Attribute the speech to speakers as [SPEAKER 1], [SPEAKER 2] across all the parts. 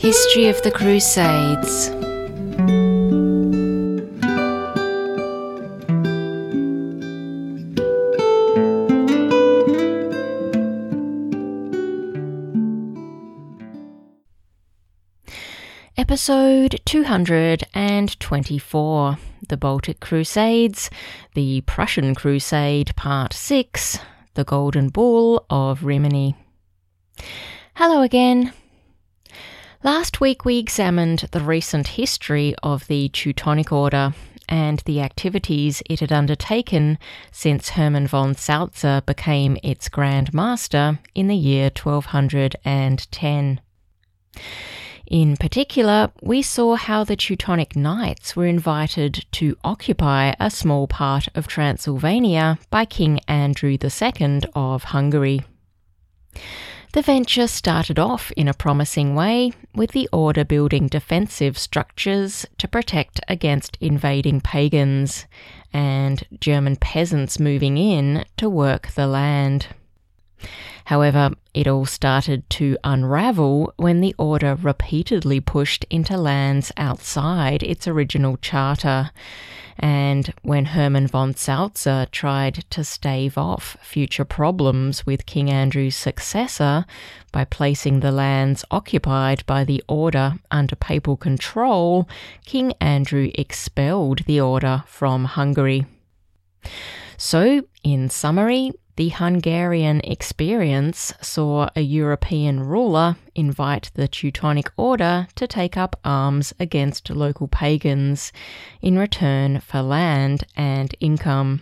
[SPEAKER 1] History of the Crusades. Episode 224, The Baltic Crusades, The Prussian Crusade, Part 6, The Golden Bull of Rimini. Hello again. Last week we examined the recent history of the Teutonic Order and the activities it had undertaken since Hermann von Salza became its Grand Master in the year 1210. In particular, we saw how the Teutonic Knights were invited to occupy a small part of Transylvania by King Andrew II of Hungary. The venture started off in a promising way, with the order building defensive structures to protect against invading pagans, and German peasants moving in to work the land. However, it all started to unravel when the order repeatedly pushed into lands outside its original charter, and when Hermann von Salza tried to stave off future problems with King Andrew's successor by placing the lands occupied by the order under papal control, King Andrew expelled the order from Hungary. So, in summary, the Hungarian experience saw a European ruler invite the Teutonic Order to take up arms against local pagans in return for land and income.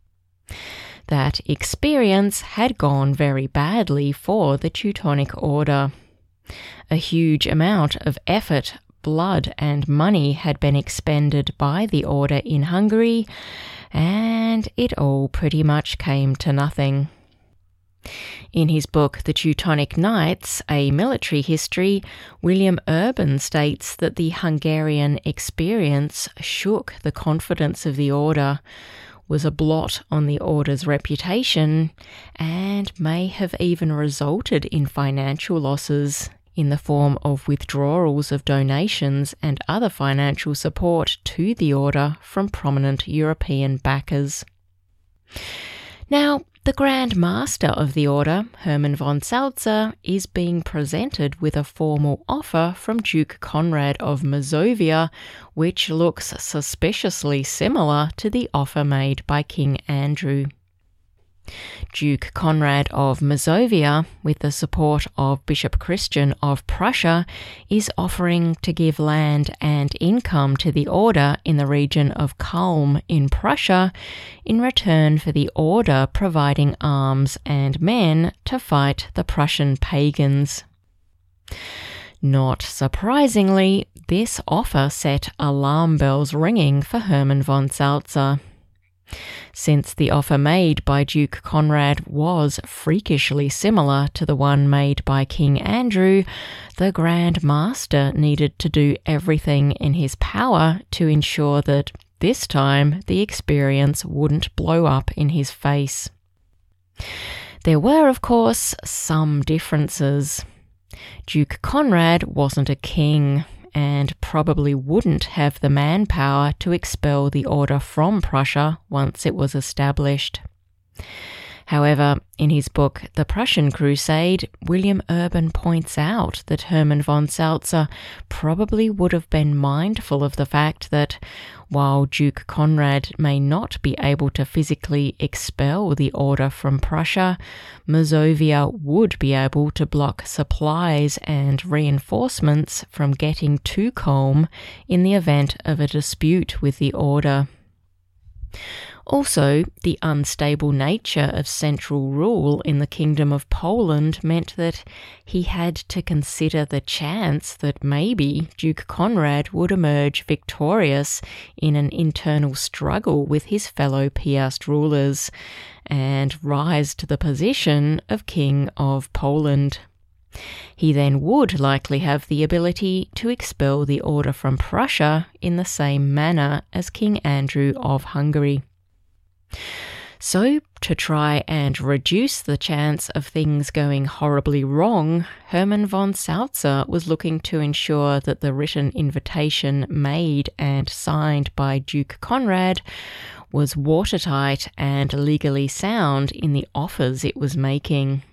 [SPEAKER 1] That experience had gone very badly for the Teutonic Order. A huge amount of effort, blood and money had been expended by the order in Hungary, and it all pretty much came to nothing. In his book The Teutonic Knights, A Military History, William Urban states that the Hungarian experience shook the confidence of the order, was a blot on the order's reputation, and may have even resulted in financial losses in the form of withdrawals of donations and other financial support to the order from prominent European backers. Now, the Grand Master of the order, Hermann von Salza, is being presented with a formal offer from Duke Conrad of Mazovia, which looks suspiciously similar to the offer made by King Andrew. Duke Conrad of Mazovia, with the support of Bishop Christian of Prussia, is offering to give land and income to the order in the region of Kulm in Prussia in return for the order providing arms and men to fight the Prussian pagans. Not surprisingly, this offer set alarm bells ringing for Hermann von Salza. Since the offer made by Duke Conrad was freakishly similar to the one made by King Andrew, the Grand Master needed to do everything in his power to ensure that this time the experience wouldn't blow up in his face. There were, of course, some differences. Duke Conrad wasn't a king, and probably wouldn't have the manpower to expel the order from Prussia once it was established. However, in his book The Prussian Crusade, William Urban points out that Hermann von Salza probably would have been mindful of the fact that, while Duke Conrad may not be able to physically expel the order from Prussia, Mazovia would be able to block supplies and reinforcements from getting to Kulm in the event of a dispute with the order. Also, the unstable nature of central rule in the Kingdom of Poland meant that he had to consider the chance that maybe Duke Conrad would emerge victorious in an internal struggle with his fellow Piast rulers and rise to the position of King of Poland. He then would likely have the ability to expel the order from Prussia in the same manner as King Andrew of Hungary. So, to try and reduce the chance of things going horribly wrong, Hermann von Salza was looking to ensure that the written invitation made and signed by Duke Conrad was watertight and legally sound in the offers it was making.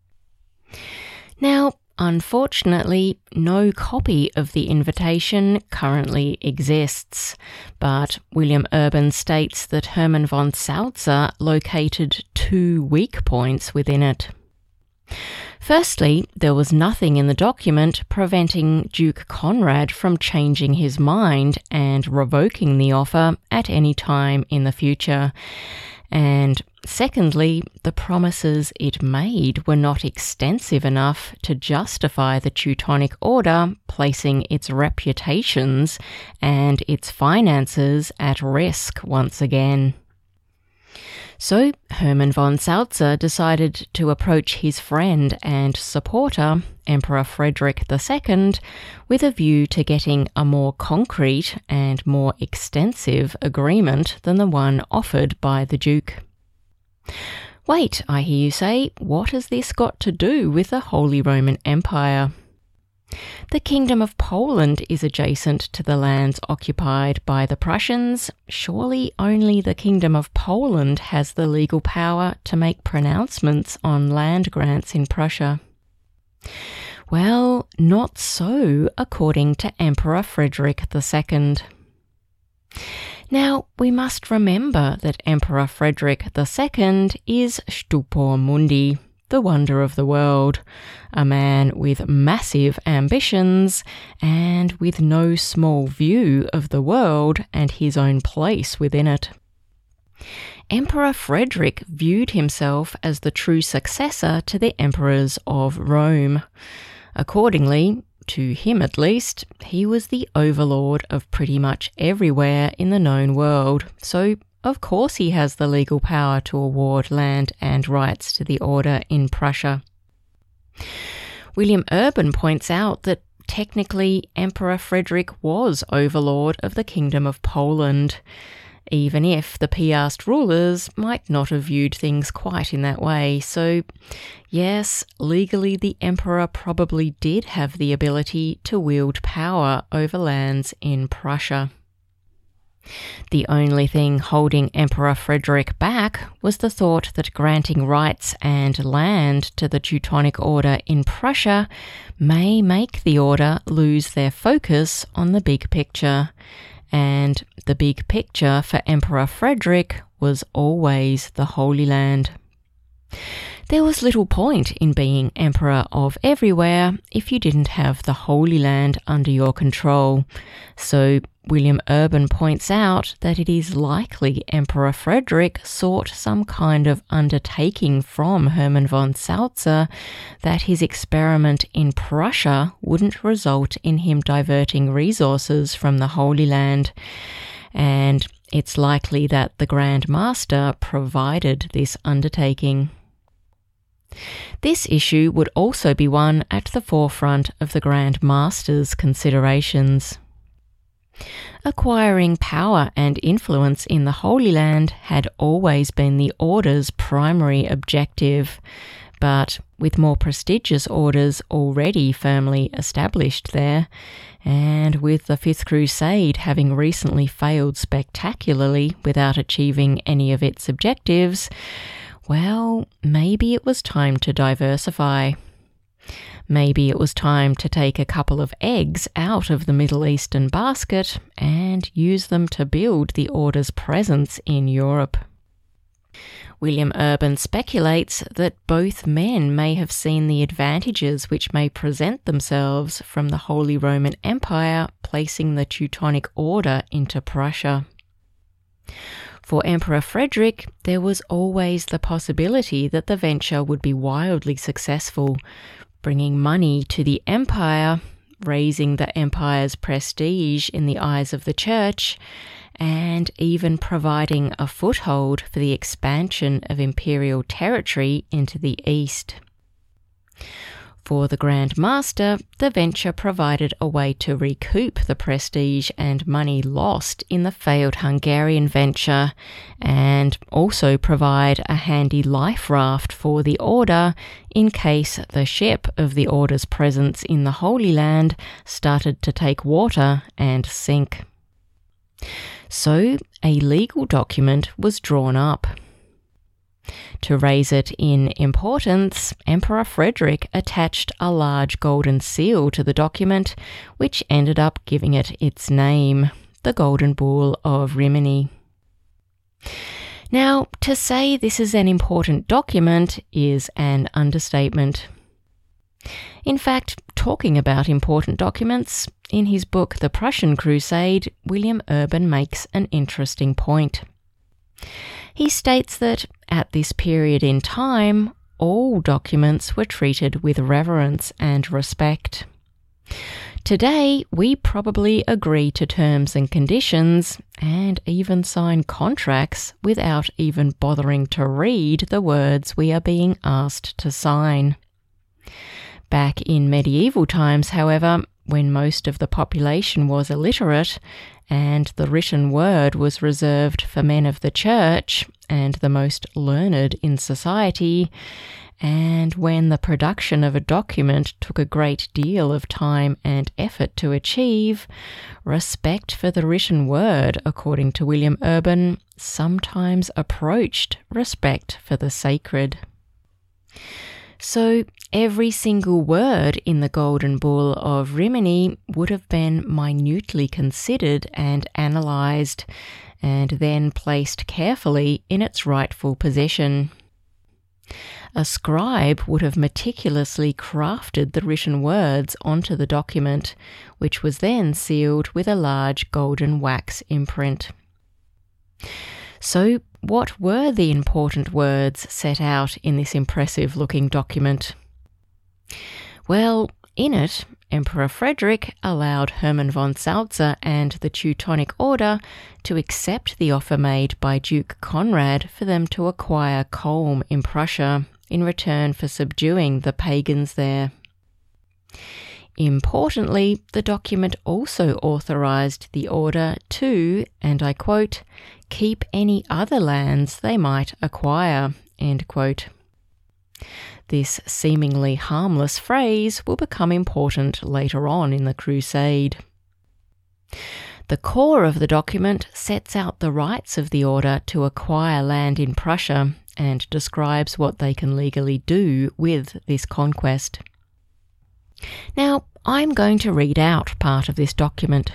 [SPEAKER 1] Now, unfortunately, no copy of the invitation currently exists, but William Urban states that Hermann von Salza located 2 weak points within it. Firstly, there was nothing in the document preventing Duke Conrad from changing his mind and revoking the offer at any time in the future. And secondly, the promises it made were not extensive enough to justify the Teutonic Order placing its reputations and its finances at risk once again. So Hermann von Salza decided to approach his friend and supporter, Emperor Frederick II, with a view to getting a more concrete and more extensive agreement than the one offered by the Duke. Wait, I hear you say, what has this got to do with the Holy Roman Empire? The Kingdom of Poland is adjacent to the lands occupied by the Prussians. Surely only the Kingdom of Poland has the legal power to make pronouncements on land grants in Prussia. Well, not so, according to Emperor Frederick II. Now, we must remember that Emperor Frederick II is Stupor Mundi, the wonder of the world, a man with massive ambitions and with no small view of the world and his own place within it. Emperor Frederick viewed himself as the true successor to the emperors of Rome. Accordingly, to him at least, he was the overlord of pretty much everywhere in the known world, so of course he has the legal power to award land and rights to the order in Prussia. William Urban points out that technically Emperor Frederick was overlord of the Kingdom of Poland, even if the Piast rulers might not have viewed things quite in that way. So, yes, legally the emperor probably did have the ability to wield power over lands in Prussia. The only thing holding Emperor Frederick back was the thought that granting rights and land to the Teutonic Order in Prussia may make the order lose their focus on the big picture. And the big picture for Emperor Frederick was always the Holy Land. There was little point in being emperor of everywhere if you didn't have the Holy Land under your control. So William Urban points out that it is likely Emperor Frederick sought some kind of undertaking from Hermann von Salza that his experiment in Prussia wouldn't result in him diverting resources from the Holy Land. And it's likely that the Grand Master provided this undertaking. This issue would also be one at the forefront of the Grand Master's considerations. Acquiring power and influence in the Holy Land had always been the Order's primary objective, but with more prestigious orders already firmly established there, and with the Fifth Crusade having recently failed spectacularly without achieving any of its objectives, well, maybe it was time to diversify. Maybe it was time to take a couple of eggs out of the Middle Eastern basket and use them to build the Order's presence in Europe. William Urban speculates that both men may have seen the advantages which may present themselves from the Holy Roman Empire placing the Teutonic Order into Prussia. For Emperor Frederick, there was always the possibility that the venture would be wildly successful, bringing money to the empire, raising the empire's prestige in the eyes of the church, and even providing a foothold for the expansion of imperial territory into the east. For the Grand Master, the venture provided a way to recoup the prestige and money lost in the failed Hungarian venture, and also provide a handy life raft for the Order in case the ship of the Order's presence in the Holy Land started to take water and sink. So, a legal document was drawn up. To raise it in importance, Emperor Frederick attached a large golden seal to the document, which ended up giving it its name, the Golden Bull of Rimini. Now, to say this is an important document is an understatement. In fact, talking about important documents, in his book The Prussian Crusade, William Urban makes an interesting point. He states that at this period in time, all documents were treated with reverence and respect. Today, we probably agree to terms and conditions and even sign contracts without even bothering to read the words we are being asked to sign. Back in medieval times, however, when most of the population was illiterate and the written word was reserved for men of the church and the most learned in society, and when the production of a document took a great deal of time and effort to achieve, respect for the written word, according to William Urban, sometimes approached respect for the sacred. So every single word in the Golden Bull of Rimini would have been minutely considered and analysed, and then placed carefully in its rightful possession. A scribe would have meticulously crafted the written words onto the document, which was then sealed with a large golden wax imprint. So, what were the important words set out in this impressive-looking document? Well, in it, Emperor Frederick allowed Hermann von Salza and the Teutonic Order to accept the offer made by Duke Conrad for them to acquire Culm in Prussia in return for subduing the pagans there. Importantly, the document also authorised the Order to, and I quote, keep any other lands they might acquire, end quote. This seemingly harmless phrase will become important later on in the Crusade. The core of the document sets out the rights of the Order to acquire land in Prussia and describes what they can legally do with this conquest. Now, I'm going to read out part of this document.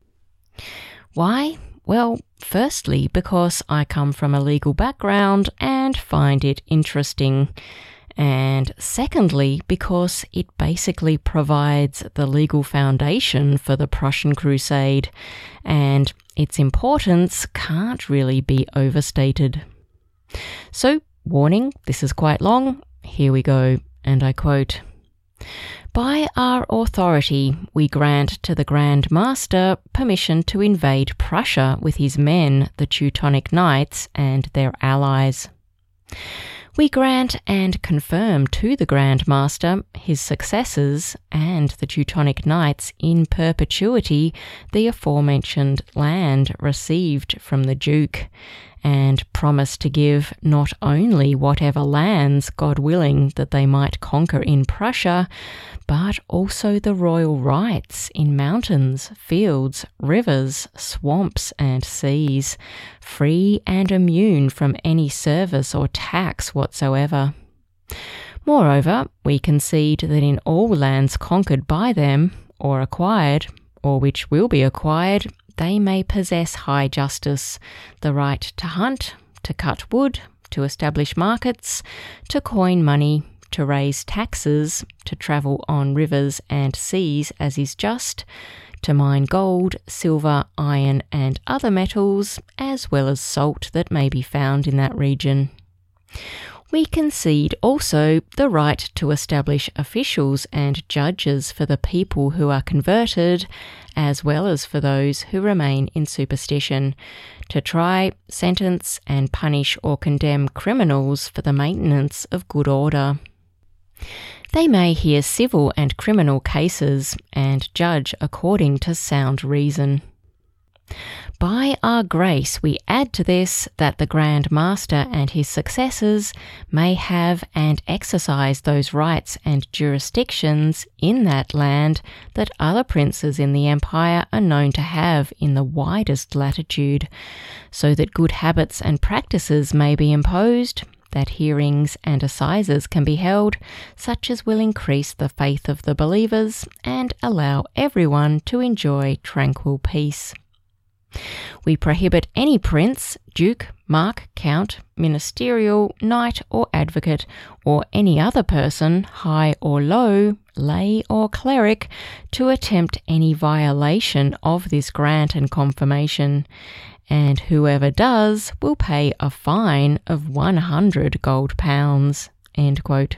[SPEAKER 1] Why? Well, firstly, because I come from a legal background and find it interesting. And secondly, because it basically provides the legal foundation for the Prussian Crusade, and its importance can't really be overstated. So, warning, this is quite long. Here we go, and I quote, "By our authority, we grant to the Grand Master permission to invade Prussia with his men, the Teutonic Knights, and their allies. We grant and confirm to the Grand Master, his successors, and the Teutonic Knights in perpetuity the aforementioned land received from the Duke, and promise to give not only whatever lands, God willing, that they might conquer in Prussia, but also the royal rights in mountains, fields, rivers, swamps, and seas, free and immune from any service or tax whatsoever. Moreover, we concede that in all lands conquered by them, or acquired, or which will be acquired, they may possess high justice, the right to hunt, to cut wood, to establish markets, to coin money, to raise taxes, to travel on rivers and seas as is just, to mine gold, silver, iron, and other metals, as well as salt that may be found in that region. We concede also the right to establish officials and judges for the people who are converted, as well as for those who remain in superstition, to try, sentence, and punish or condemn criminals for the maintenance of good order. They may hear civil and criminal cases and judge according to sound reason. By our grace we add to this that the Grand Master and his successors may have and exercise those rights and jurisdictions in that land that other princes in the empire are known to have in the widest latitude, so that good habits and practices may be imposed, that hearings and assizes can be held, such as will increase the faith of the believers and allow everyone to enjoy tranquil peace. We prohibit any prince, duke, mark, count, ministerial, knight or advocate, or any other person, high or low, lay or cleric, to attempt any violation of this grant and confirmation, and whoever does will pay a fine of 100 gold pounds." End quote.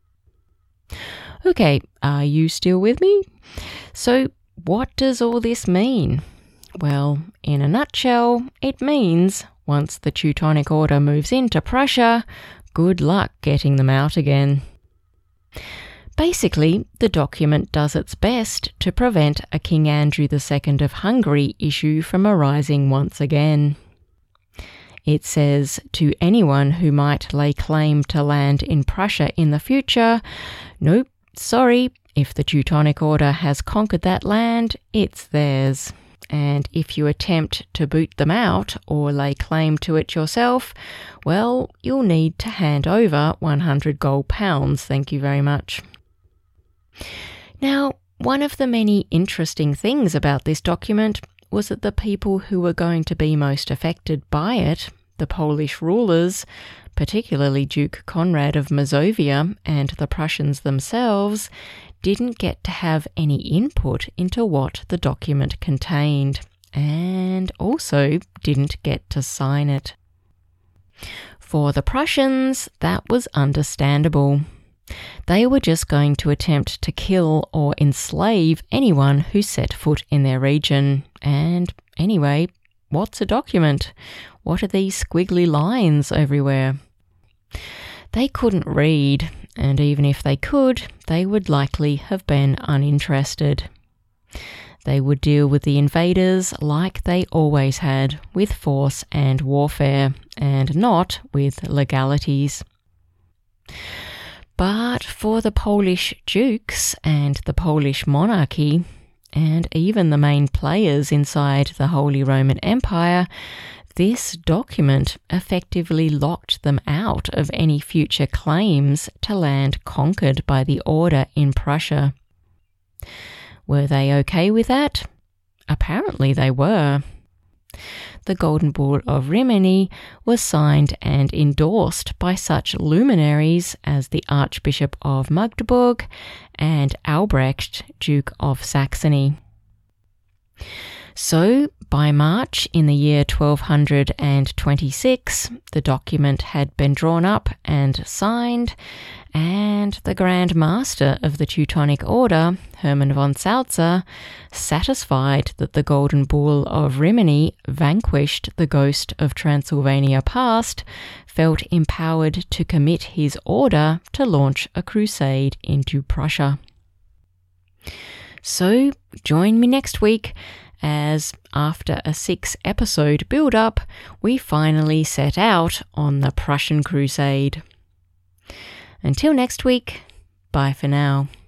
[SPEAKER 1] Okay, are you still with me? So, what does all this mean? Well, in a nutshell, it means once the Teutonic Order moves into Prussia, good luck getting them out again. Basically, the document does its best to prevent a King Andrew II of Hungary issue from arising once again. It says to anyone who might lay claim to land in Prussia in the future, nope, sorry, if the Teutonic Order has conquered that land, it's theirs. And if you attempt to boot them out or lay claim to it yourself, well, you'll need to hand over 100 gold pounds, thank you very much. Now, one of the many interesting things about this document was that the people who were going to be most affected by it, the Polish rulers, particularly Duke Conrad of Mazovia and the Prussians themselves, didn't get to have any input into what the document contained, and also didn't get to sign it. For the Prussians, that was understandable. They were just going to attempt to kill or enslave anyone who set foot in their region. And anyway, what's a document? What are these squiggly lines everywhere? They couldn't read, and even if they could, they would likely have been uninterested. They would deal with the invaders like they always had, with force and warfare, and not with legalities. But for the Polish dukes and the Polish monarchy, and even the main players inside the Holy Roman Empire, this document effectively locked them out of any future claims to land conquered by the Order in Prussia. Were they okay with that? Apparently they were. The Golden Bull of Rimini was signed and endorsed by such luminaries as the Archbishop of Magdeburg and Albrecht, Duke of Saxony. So, by March in the year 1226, the document had been drawn up and signed, and the Grand Master of the Teutonic Order, Hermann von Salza, satisfied that the Golden Bull of Rimini vanquished the ghost of Transylvania past, felt empowered to commit his order to launch a crusade into Prussia. So, join me next week as, after a 6-episode build-up, we finally set out on the Prussian Crusade. Until next week, bye for now.